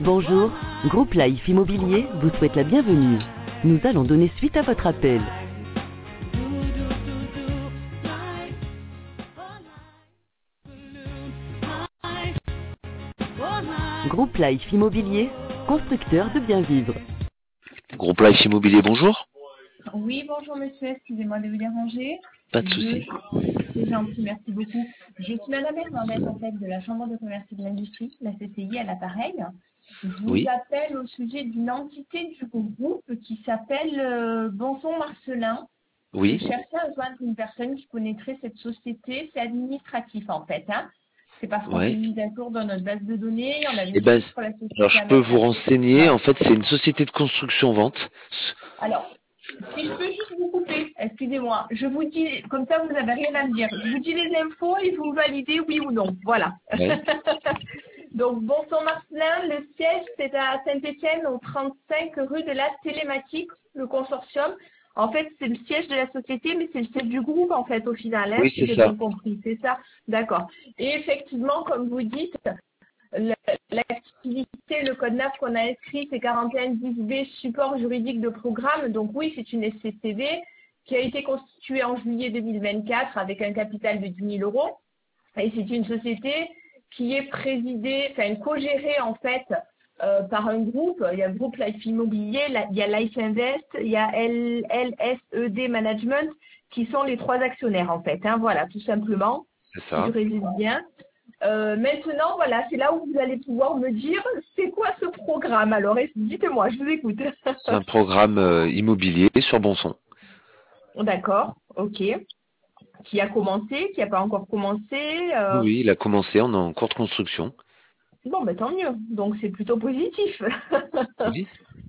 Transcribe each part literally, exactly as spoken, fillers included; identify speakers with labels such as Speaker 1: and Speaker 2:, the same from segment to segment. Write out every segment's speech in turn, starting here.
Speaker 1: Bonjour, Groupe Life Immobilier vous souhaite la bienvenue. Nous allons donner suite à votre appel. Groupe Life Immobilier, constructeur de bien vivre.
Speaker 2: Groupe Life Immobilier, bonjour.
Speaker 3: Oui, bonjour monsieur, excusez-moi de vous déranger.
Speaker 2: Pas de souci.
Speaker 3: C'est gentil, merci beaucoup. Je suis Madame Hernandez, en fait, de la Chambre de commerce et de l'industrie, la C C I à l'appareil. Je vous
Speaker 2: Oui.
Speaker 3: appelle au sujet d'une entité du groupe qui s'appelle euh, Bonson Marcelin.
Speaker 2: Oui.
Speaker 3: Je cherchais à joindre une personne qui connaîtrait cette société. C'est administratif, en fait. Hein. C'est parce qu'on fait
Speaker 2: Ouais.
Speaker 3: une mise à jour dans notre base de données. On avait
Speaker 2: Eh
Speaker 3: une
Speaker 2: ben,
Speaker 3: sur la société
Speaker 2: alors je
Speaker 3: à
Speaker 2: peux
Speaker 3: mettre
Speaker 2: vous
Speaker 3: à-
Speaker 2: renseigner.
Speaker 3: Voilà.
Speaker 2: En fait, c'est une société de construction-vente.
Speaker 3: Alors, si je peux juste vous couper, excusez-moi, je vous dis, comme ça vous n'avez rien à me dire, je vous dis les infos et vous me validez oui ou non, voilà.
Speaker 2: Ouais.
Speaker 3: Donc, Bonson Marcelin, le siège c'est à Saint-Étienne, au trente-cinq rue de la Télématique, le consortium. En fait, c'est le siège de la société, mais c'est le siège du groupe, en fait, au final, hein,
Speaker 2: Oui,
Speaker 3: si
Speaker 2: c'est
Speaker 3: j'ai
Speaker 2: ça.
Speaker 3: bien compris, c'est ça. D'accord. Et effectivement, comme vous dites, la- l'activité, le code N A F qu'on a inscrit, c'est quarante et un dix B, support juridique de programme. Donc oui, c'est une S C C B qui a été constituée en juillet deux mille vingt-quatre avec un capital de dix mille euros. Et c'est une société qui est présidée, enfin co-gérée en fait euh, par un groupe. Il y a le groupe Life Immobilier, la- il y a Life Invest, il y a L S E D Management qui sont les trois actionnaires en fait. Hein, voilà, tout simplement,
Speaker 2: C'est
Speaker 3: si je
Speaker 2: ça.
Speaker 3: résume bien. Euh, maintenant, voilà, c'est là où vous allez pouvoir me dire c'est quoi ce programme. Alors, et- dites-moi, je vous écoute.
Speaker 2: C'est un programme euh, immobilier sur Bonson.
Speaker 3: D'accord, ok. Qui a commencé, qui n'a pas encore commencé.
Speaker 2: Oui,
Speaker 3: euh,
Speaker 2: oui, il a commencé, on est en cours de construction.
Speaker 3: Bon, ben tant mieux. Donc, c'est plutôt positif.
Speaker 2: Oui.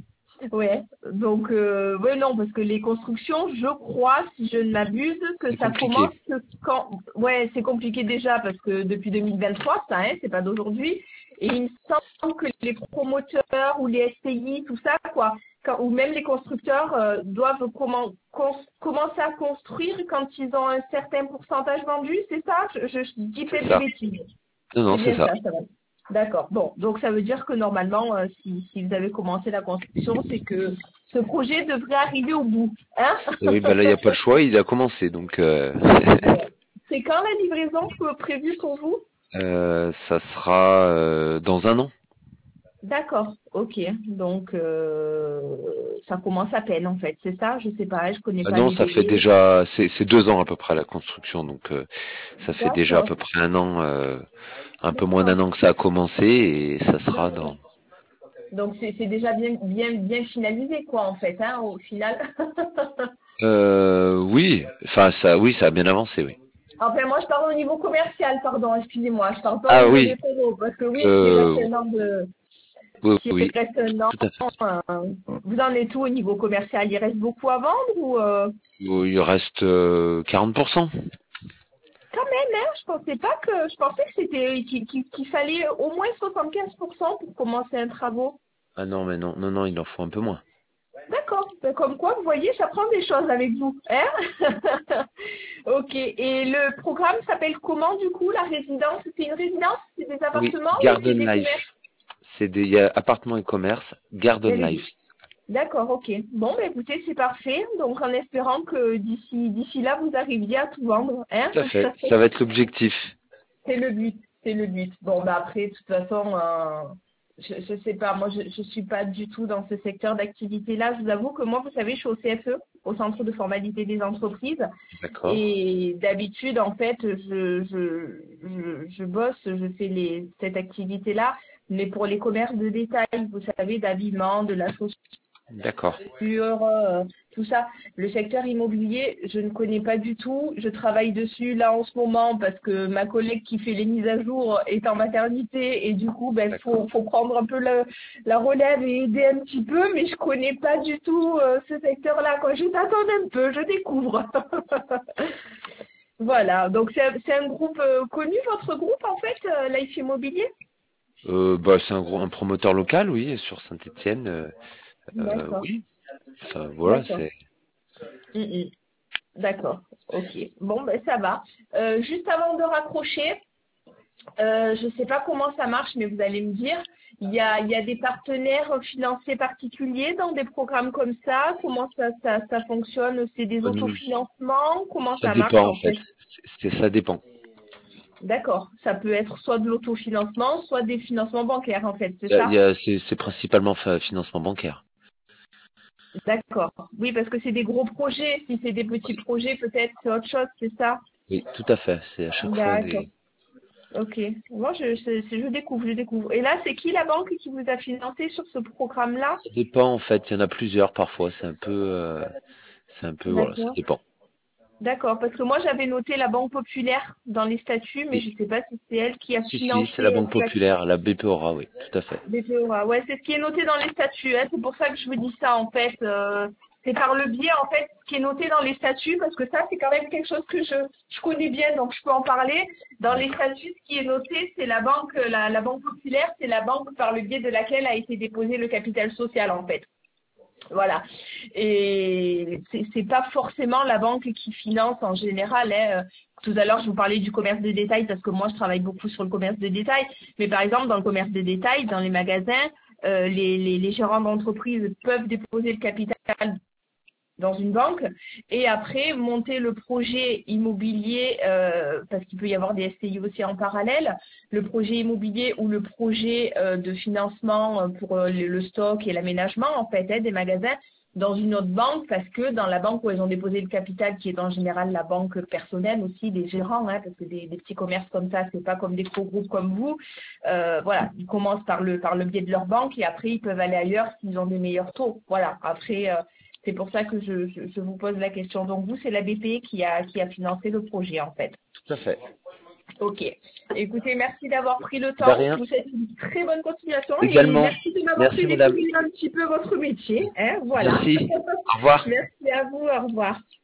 Speaker 3: Ouais. Donc, euh, ouais, non, parce que les constructions, je crois, si je ne m'abuse, que
Speaker 2: C'est
Speaker 3: ça
Speaker 2: compliqué.
Speaker 3: commence que quand. Ouais, c'est compliqué déjà parce que depuis deux mille vingt-trois, ça, hein, c'est pas d'aujourd'hui. Et il me semble que les promoteurs ou les S C I, tout ça, quoi, quand- ou même les constructeurs euh, doivent comment, cons- commencer à construire quand ils ont un certain pourcentage vendu, c'est ça? Je, je, je dis
Speaker 2: C'est
Speaker 3: peut-être des
Speaker 2: ça.
Speaker 3: bêtises.
Speaker 2: Non, non,
Speaker 3: C'est
Speaker 2: c'est
Speaker 3: bien
Speaker 2: ça.
Speaker 3: ça, ça va. D'accord. Bon, donc ça veut dire que normalement, euh, si, si vous avez commencé la construction, c'est que ce projet devrait arriver au bout. Hein?
Speaker 2: Et oui, bah là, il n'y a pas le choix, il a commencé. Donc, euh,
Speaker 3: Ouais. C'est quand la livraison que- prévue pour vous?
Speaker 2: euh, ça sera euh, dans un an.
Speaker 3: D'accord, ok. Donc euh, ça commence à peine en fait, c'est ça? Je sais pas, je connais
Speaker 2: Ah
Speaker 3: pas
Speaker 2: non,
Speaker 3: les
Speaker 2: ça fait
Speaker 3: délais.
Speaker 2: déjà, c'est c'est deux ans à peu près la construction, donc euh, ça fait déjà à
Speaker 3: D'accord,
Speaker 2: peu près un an, euh, un peu moins
Speaker 3: d'accord,
Speaker 2: d'un an que ça a commencé et ça sera
Speaker 3: d'accord.
Speaker 2: dans.
Speaker 3: Donc c'est c'est déjà bien bien bien finalisé quoi en fait, hein, au final.
Speaker 2: Euh, oui, enfin ça, oui, ça a bien avancé, oui.
Speaker 3: Enfin, moi, je parle au niveau commercial, pardon, excusez-moi. Je parle pas au
Speaker 2: Ah
Speaker 3: niveau
Speaker 2: oui,
Speaker 3: des photos, parce que oui, s'il reste
Speaker 2: euh,
Speaker 3: un an de,
Speaker 2: oui,
Speaker 3: s'il
Speaker 2: oui,
Speaker 3: reste un an,
Speaker 2: tout à fait.
Speaker 3: euh, vous en êtes où au niveau commercial? Il reste beaucoup à vendre ou euh,
Speaker 2: Il reste euh, quarante pour cent.
Speaker 3: quand même, hein, je pensais pas que, je pensais que c'était, qu'il qu'il- qu'il fallait au moins soixante-quinze pour cent pour commencer un travaux.
Speaker 2: Ah non, mais non, non, non, il en faut un peu moins.
Speaker 3: D'accord. Ben, comme quoi, vous voyez, j'apprends des choses avec vous, hein? Ok. Et le programme s'appelle comment, du coup, la résidence? C'est une résidence? C'est des
Speaker 2: Oui,
Speaker 3: appartements ou c'est
Speaker 2: Garden
Speaker 3: des commerces?
Speaker 2: Life. C'est des il y a appartements et commerce,
Speaker 3: Il y a
Speaker 2: Garden
Speaker 3: les deux.
Speaker 2: Life.
Speaker 3: D'accord, ok. Bon, bah, écoutez, c'est parfait. Donc, en espérant que d'ici d'ici là, vous arriviez à tout vendre, hein.
Speaker 2: Tout à fait. Ça va être l'objectif.
Speaker 3: C'est le but, c'est le but. Bon, bah après, de toute façon, euh, je, je sais pas, moi, je, je suis pas du tout dans ce secteur d'activité-là. Je vous avoue que moi, vous savez, je suis au C F E, au Centre de formalité des entreprises.
Speaker 2: D'accord.
Speaker 3: Et d'habitude, en fait, je, je, je, je bosse, je fais les, cette activité-là, mais pour les commerces de détail, vous savez, d'habillement, de la chaussure,
Speaker 2: D'accord.
Speaker 3: euh, tout ça. Le secteur immobilier, je ne connais pas du tout. Je travaille dessus là en ce moment parce que ma collègue qui fait les mises à jour est en maternité et du coup, ben,
Speaker 2: D'accord.
Speaker 3: faut, faut prendre un peu le- la relève et aider un petit peu, mais je connais pas du tout euh, ce secteur-là, quoi. Je t'attends un peu, je découvre. Voilà. Donc c'est un c'est un groupe euh, connu, votre groupe en fait, euh, Life Immobilier?
Speaker 2: Euh, bah, c'est un gros, un promoteur local, oui, sur Saint-Étienne. Euh, euh,
Speaker 3: D'accord.
Speaker 2: oui. Ça, voilà,
Speaker 3: D'accord.
Speaker 2: c'est.
Speaker 3: Mm, mm. D'accord. Ok. Bon, ben ça va. Euh, juste avant de raccrocher, Euh, je ne sais pas comment ça marche, mais vous allez me dire. Il y a, il y a des partenaires financiers particuliers dans des programmes comme ça. Comment ça, ça, ça fonctionne? C'est des
Speaker 2: Nous,
Speaker 3: autofinancements? Comment
Speaker 2: ça
Speaker 3: ça marche
Speaker 2: dépend en
Speaker 3: en
Speaker 2: fait.
Speaker 3: fait?
Speaker 2: C'est, ça dépend.
Speaker 3: D'accord. Ça peut être soit de l'autofinancement, soit des financements bancaires en fait, c'est
Speaker 2: Il y a, il
Speaker 3: ça?
Speaker 2: y a- c'est, c'est principalement fa- financement bancaire.
Speaker 3: D'accord. Oui, parce que c'est des gros projets. Si c'est des petits
Speaker 2: Oui,
Speaker 3: projets, peut-être c'est autre chose, c'est ça?
Speaker 2: oui, tout à fait. C'est à chaque fois
Speaker 3: D'accord.
Speaker 2: des.
Speaker 3: Ok. Moi, je, je, je découvre, je découvre. Et là, c'est qui la banque qui vous a financé sur ce programme-là?
Speaker 2: Ça dépend en fait. Il y en a plusieurs parfois. C'est un peu, euh, c'est un peu voilà, ça
Speaker 3: D'accord.
Speaker 2: dépend.
Speaker 3: D'accord, parce que moi j'avais noté la Banque Populaire dans les statuts, mais je
Speaker 2: Oui.
Speaker 3: ne sais pas si c'est elle qui a
Speaker 2: Si si, c'est la
Speaker 3: financé
Speaker 2: Banque
Speaker 3: exact
Speaker 2: Populaire, la B P O R A, oui, tout à fait.
Speaker 3: B P O A. Ouais, c'est ce qui est noté dans les statuts, hein. C'est pour ça que je vous dis ça en fait. Euh, c'est par le biais en fait ce qui est noté dans les statuts, parce que ça c'est quand même quelque chose que je, je connais bien, donc je peux en parler. Dans les
Speaker 2: D'accord.
Speaker 3: statuts, ce qui est noté, c'est la banque, la, la Banque Populaire, c'est la banque par le biais de laquelle a été déposé le capital social en fait. Voilà. Et c'est c'est pas forcément la banque qui finance en général, hein. Tout à l'heure, je vous parlais du commerce de détail parce que moi, je travaille beaucoup sur le commerce de détail. Mais par exemple, dans le commerce de détail, dans les magasins, euh, les, les, les gérants d'entreprise peuvent déposer le capital dans une banque et après monter le projet immobilier, euh, parce qu'il peut y avoir des S C I aussi en parallèle, le projet immobilier ou le projet euh, de financement pour euh, le, le stock et l'aménagement en fait, hein, des magasins dans une autre banque, parce que dans la banque où ils ont déposé le capital, qui est en général la banque personnelle aussi des gérants, hein, parce que des, des petits commerces comme ça, c'est pas comme des gros groupes comme vous, euh, voilà, ils commencent par le par le biais de leur banque et après ils peuvent aller ailleurs s'ils ont des meilleurs taux. Voilà, après euh, c'est pour ça que je, je, je vous pose la question. Donc vous, c'est la B P qui a qui a financé le projet en fait.
Speaker 2: Tout à fait.
Speaker 3: Ok. Écoutez, merci d'avoir pris le
Speaker 2: De
Speaker 3: temps. Je
Speaker 2: rien.
Speaker 3: vous souhaite une très bonne continuation et
Speaker 2: Également.
Speaker 3: merci de m'avoir fait
Speaker 2: Merci madame.
Speaker 3: découvrir un petit peu votre métier. Hein, voilà.
Speaker 2: Merci. Au revoir.
Speaker 3: Merci à vous. Au revoir.